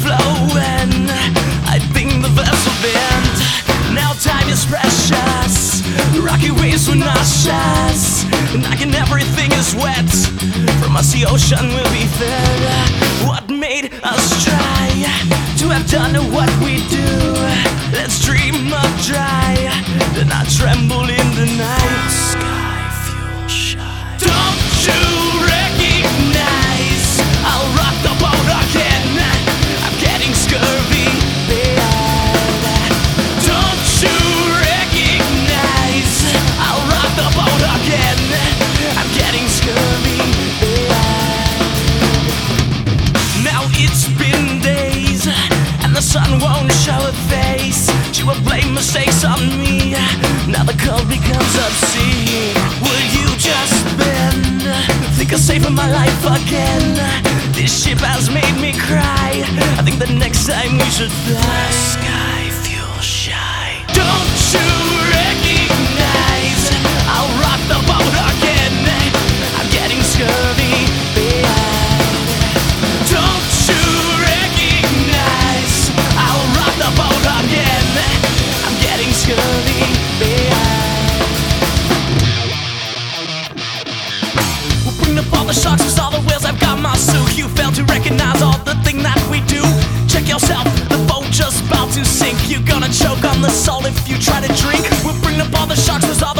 flowing. I think the vessel bent. Now time is precious. Rocky waves were nauseous. And again everything is wet. From us the ocean will be fed. What made us try to have done what we do? Let's dream up dry, then I tremble in the night. Sky fuel shine. Don't you recognize? I'll rock the boat again. I'm getting scurvy bad. Don't you recognize? I'll rock the boat again. I'm getting scurvy bad. Now it's been days and the sun won't show a face. She will blame mistakes on me. Now the cold becomes obscene. Will you just bend? Think I'll save my life again. This ship has made me cry. I think the next time we should fly. Sky fuel shine. Don't you recognize? I'll rock the boat again. I'm getting scurvy bad. Don't you recognize? I'll rock the boat again. I'm getting scurvy bad. We'll bring up all the sharks with all the whales. I've got my suit. You fail to recognize all the thing that we do. Check yourself, the boat just about to sink. You're gonna choke on the salt if you try to drink. We'll bring up all the sharks with all the